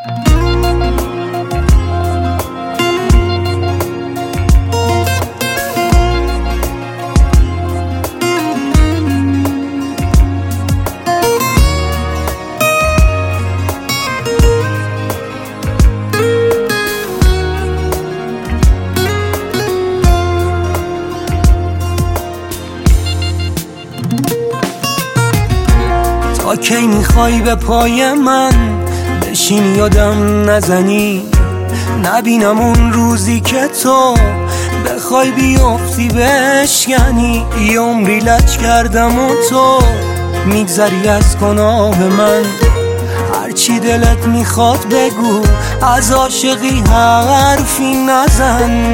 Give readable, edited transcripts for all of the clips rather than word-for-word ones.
تا کی میخوای به پای من بشین یادم نزنی؟ نبینم اون روزی که تو بخوای بیافتی بشکنی. یه عمری لج کردم و تو میگذری از گناه من. هرچی دلت میخواد بگو، از عاشقی حرفی نزن.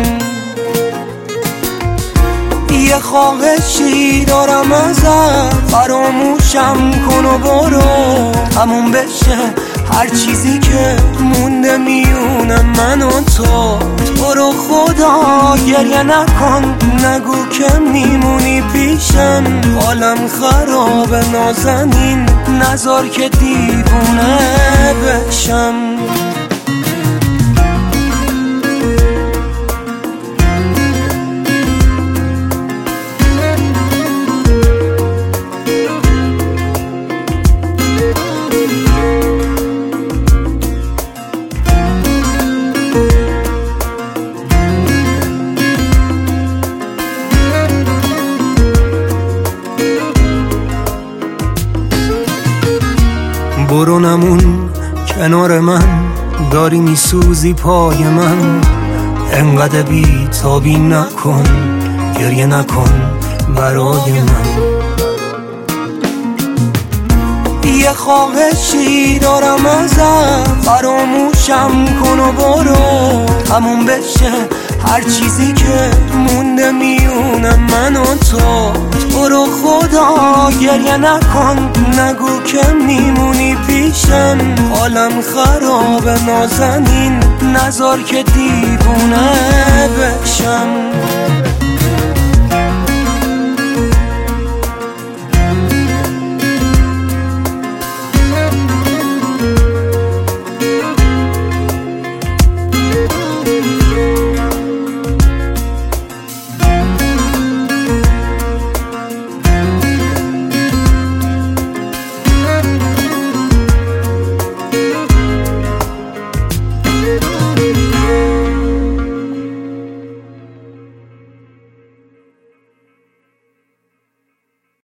یه خواهشی دارم ازت، فراموشم کن و برو. تموم بشه هر چیزی که مونده میونه من و تو. رو خدا گریه نکن، نگو که میمونی پیشم. حالم خرابه نازنین، نذار که دیوونه بشم. برو نمون کنار من، داری میسوزی پای من. انقدر بی تابی نکن، گریه نکن برای من. یه خواهشی دارم ازت، فراموشم کن و برو. تموم بشه هر چیزی که مونده میونه من و تو. رو خدا گریه نکن، نگو که میمونی پیشم. حالم خرابه نازنین، نذار که دیوونه بشم.